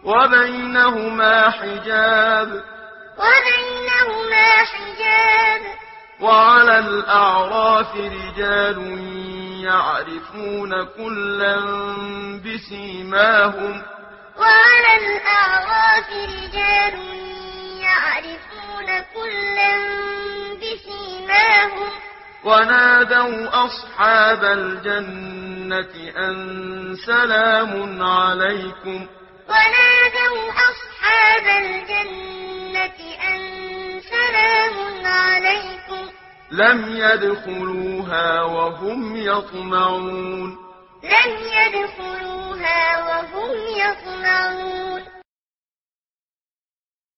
وبينهما حجاب وعلى الأعراف رجال يعرفون كلا بسيماهم ونادوا أصحاب الجنة أن سلام عليكم لم يدخلوها وهم يطمعون